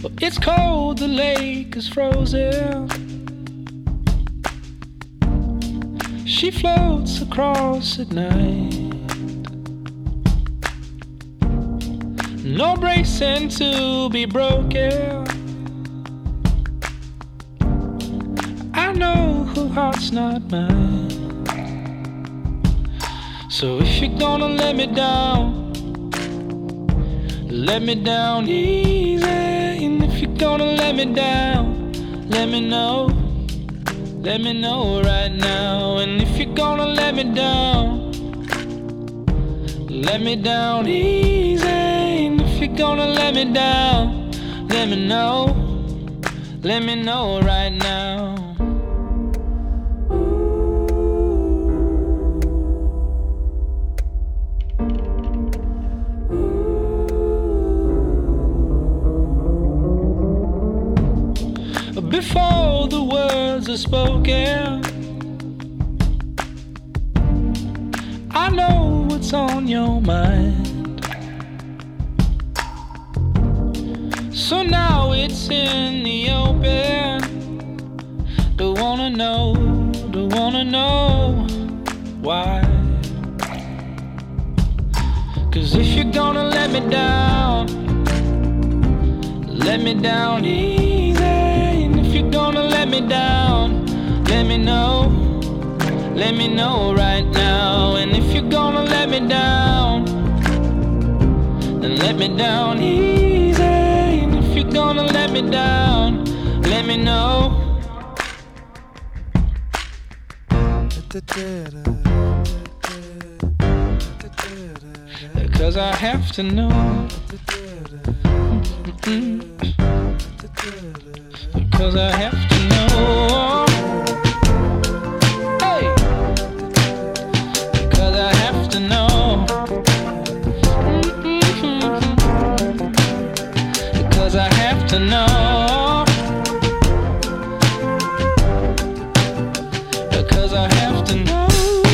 It's cold, the lake is frozen. She floats across at night. No bracing to be broken. I know her heart's not mine. So if you're gonna let me down easy. And if you're gonna let me down, let me know right now. And if you're gonna let me down easy. And if you're gonna let me down, let me know right now. Before the words are spoken, I know what's on your mind. So now it's in the open. Don't wanna know why. 'Cause if you're gonna let me down easy. And if you're gonna let me down, let me know right now. And if you're gonna let me down, then let me down easy. And if you're gonna let me down, let me know. 'Cause I have to know. Because I have to know. Hey, because I have to know. Because I have to know. Because I have to know.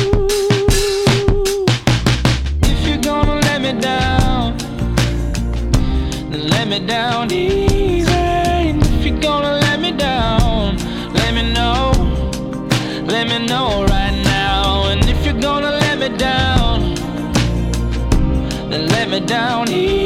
If you're gonna let me down, then let me down easy. And if you're gonna let me down, let me know right now. And if you're gonna let me down, then let me down easy.